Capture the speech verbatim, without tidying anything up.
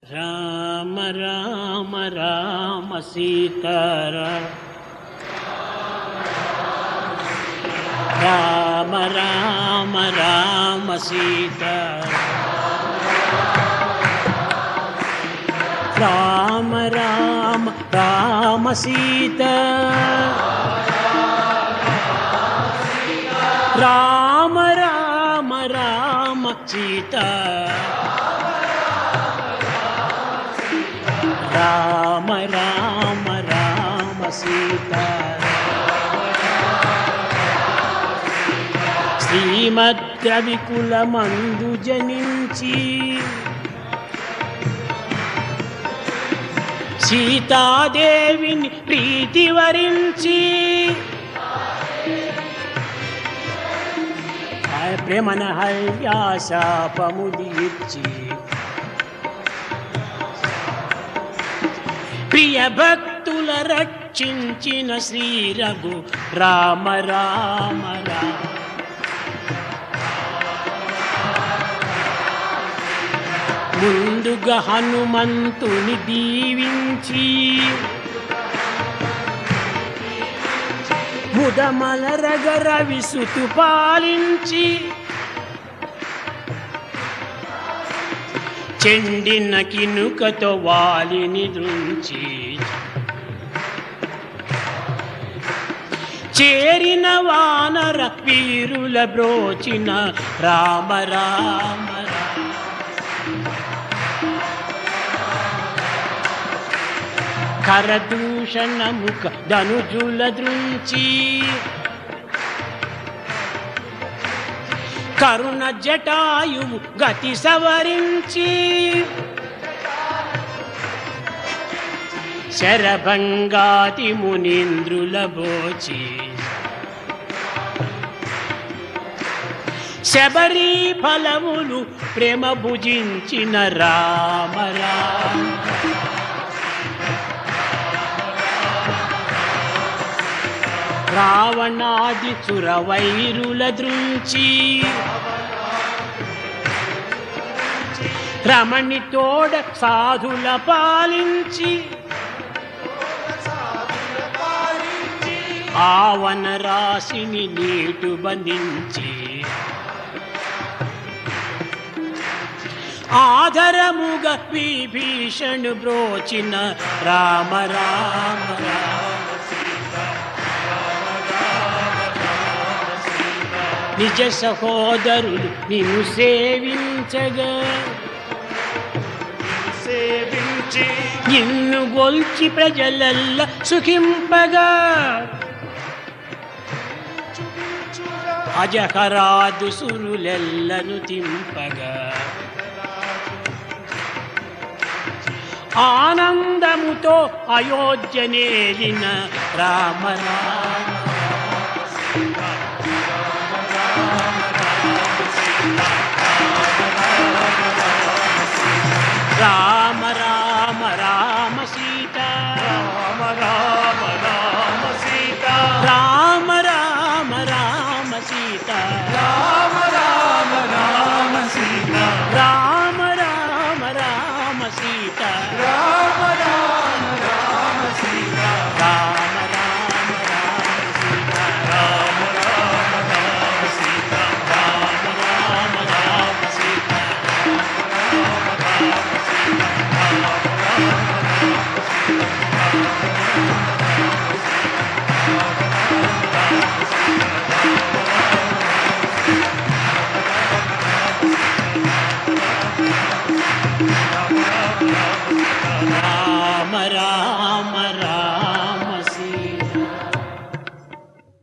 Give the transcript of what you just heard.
రామ రామ రామ సీతారామ రామ రామ రామ సీతారామ రామ రామ రామ సీతా రామ రామ రామ సీతా రామ రామ రామ సీతా శ్రీమద్రవికులమందు జనించి సీతాదేవిని ప్రీతి వరించి ప్రేమన హర్యాశాపముదీర్చి ప్రియ భక్తుల రక్షించిన శ్రీ రఘు రామ రామ రామ ముందుగా హనుమంతుని దీవించి ముదమలరగర విసుతు పాలించి చెండిన కినుకతో వాలిని దృంచి చేరిన వానర వీరుల బ్రోచిన రామ రామ కరదూషణ ముఖ ధనుజుల దృంచి కరుణ జటాయువు గతి సవరించి శరభంగాతి మునీంద్రుల బోచి శబరి ఫలములు ప్రేమ భుజించిన రామ రామ రావణాది సురవైరుల దృంచి రమణి తోడ సాధుల పాలించి ఆవన రాశిని నీటు బంధించి ఆధరముగ విభీషణు బ్రోచిన రామ రామ రామ నిజ సహోదరులు నిన్ను సేవించగా సేవించి నిన్ను గొల్చి ప్రజలల్ల సుఖింపగా అజహరాదు సురులెల్లను తింపగా ఆనందముతో అయోధ్య నేలిన రామ రామ రామ రామ రామ సీతా రామ రామ రామ సీతా రామ రామ రామ సీతా రామ రామ రామ సీతా రామ రామ రామ సీతా రామ రామ రామ సీతా రామ రామ రామ సీతా రామ రామ రామ సీతా రామ రామ రామ సీతా రామ రామ రామ